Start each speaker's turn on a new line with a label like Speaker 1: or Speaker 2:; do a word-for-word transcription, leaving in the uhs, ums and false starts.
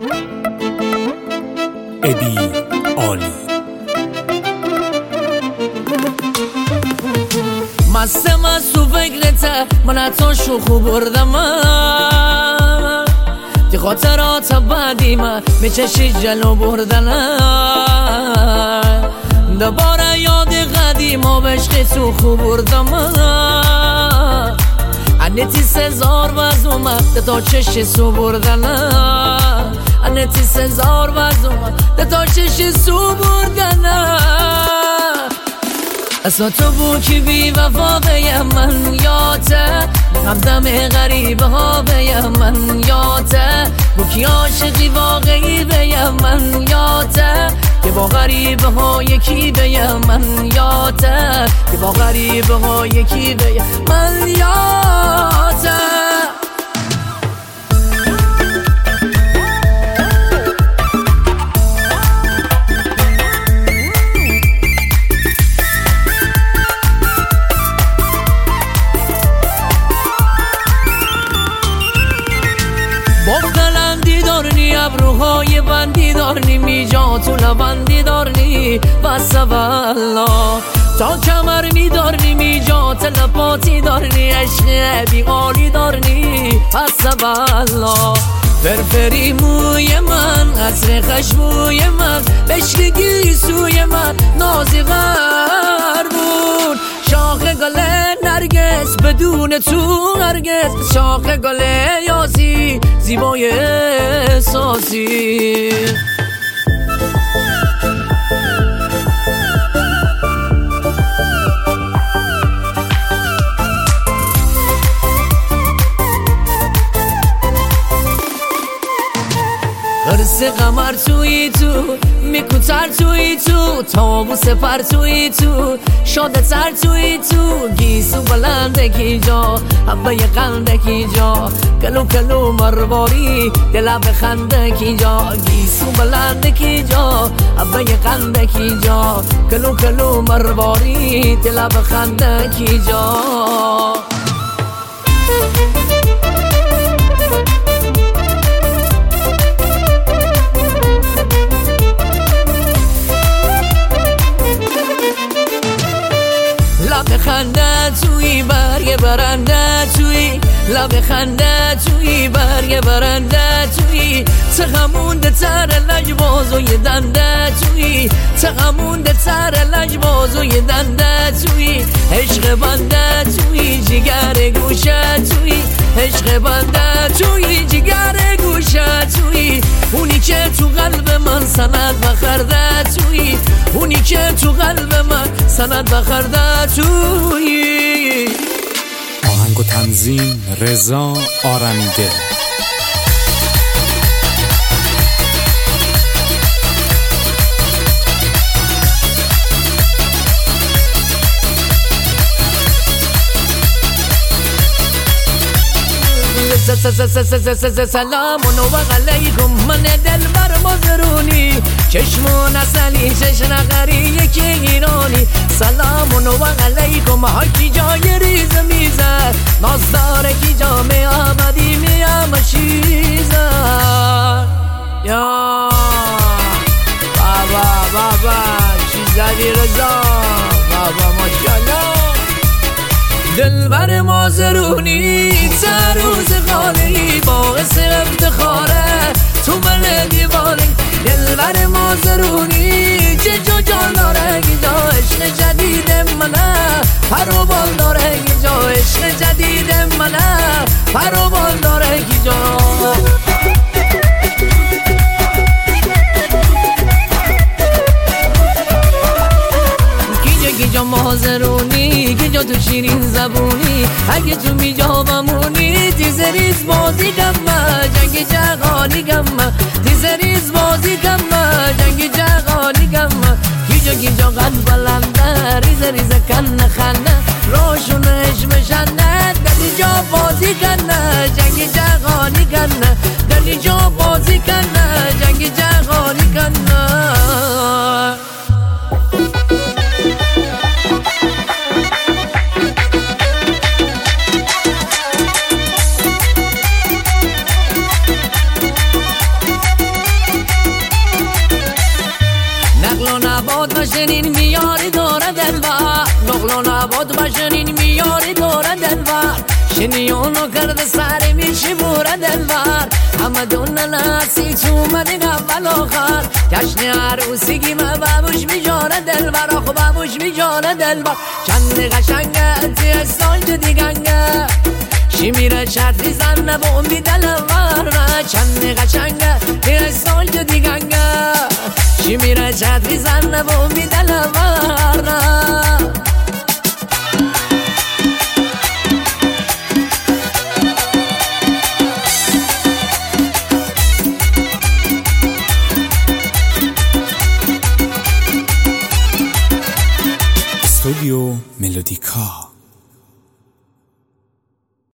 Speaker 1: ابی عالی
Speaker 2: مست مست تو فکرته من حتی شوخو بردم دی خاطرات بعدی من میچشی جلو بردنم دوباره یاد قدیم و بشقی تو خوب بردم انتی سزار وز اومد تا چشی سو بردنم انتی سزار وز اومد تا چشی سو بردنم اصلا تو بو که بی وفا بیم من یاته همدم غریبه ها بیم من یاته بو که عاشقی واقعی بیم من یاته که با غریبه ها یکی بیم من یاته که با غریبه ها یکی بیم من یاته بغلندی دارنی ابروهای بندی دارنی میجا تو لبندی دارنی بس والله تا کمر میدارنی میجا تلپاتی دارنی عشق بیغالی دارنی بس والله فرفری موی من عطر خشبوی من بشکگی سوی من نازی غربون شاخ گل نرگس بدون تو هرگز شاخ گل یاسی زیبای احساسی قرص قمر توی تو میکوتر توی تو تابوس پر توی تو شاده تر توی تو گیسو بلنده کی جا حبه قنده کی جا کلو کلو مرواری دل بخنده کی جا گیسو بلنده کی جا حبه قنده کی جا کلو کلو مرواری دل بخنده کی جا لب خنده توی برگ برنده توی لب خنده توی برگ برنده توی تغمونده تر لجبازوی دنده توی تغمونده تر لجبازوی دنده توی عشق بنده توی جگر گوشه توی عشق بنده توی جگر گوشه توی اونی که تو قلب من سند بخرده توی اونی که تو قلب من سند بخرده توی
Speaker 1: آهنگ و تنظیم رضا آرمیده.
Speaker 2: سلام و علیکم من دلبر مزرونی چشمون اصلی چشم نقری یکی ایرانی سلام و علیکم هاکی جای ریز میزد نازداره کی جامعه آمدی میم شیزه یا بابا بابا چیزدی رضا بابا ماشالله دلبر مازرونی تروز خالی باعث افتخاره تو من دیواره دلبر مازرونی چه جو جان داره گیجا عشق جدید منه پرو بال داره گیجا عشق جدید منه پرو بال داره گیجا گیجا مازرونی گیجا تو شیرین زبونی اگه تو میجا بمونی تیزریز بازی کم جنگ جغالی کم تیزریز بازی کم جنگ جغالی کم گیجا گیجا قد بلنده ریز ریز کن خنده روشون عشم شنده دلی جا بازی کنه جنگ جغالی کنه دلی جا بازی کنه جنگ جغالی کنه باشنین میاری داره دلبر، نقل و نبات باشنین میاری داره دلبر، شنیونو کرده سر میشی بوره دلبر، همه دونه نسی تو اومدین اول آخر، جشن عروسیگی من بابوش میجاره دلبر، آخو بابوش میجاره دلبر، چند قشنگه تی استان تو دیگنگه، شی میره چتری زنه و امی دلبر، چند قشنگه تی استان تو دیگنگه، شی میره چتری زنه و امی دلبر.